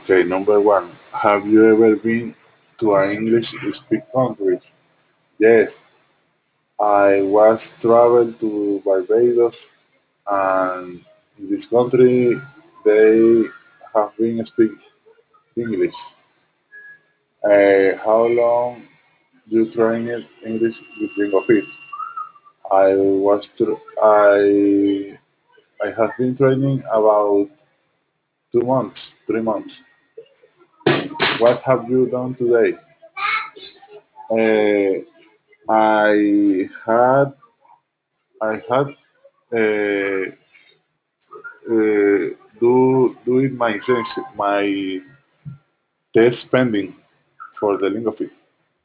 Okay, number one. Have you ever been to an English speak country? Yes, I was traveled to Barbados, and in this country they have been speak English. How long you trained English with Ringo Fit? I was I have been training about 2 months, 3 months. What have you done today? Uh, I had I had do it my test pending for the Lingofit.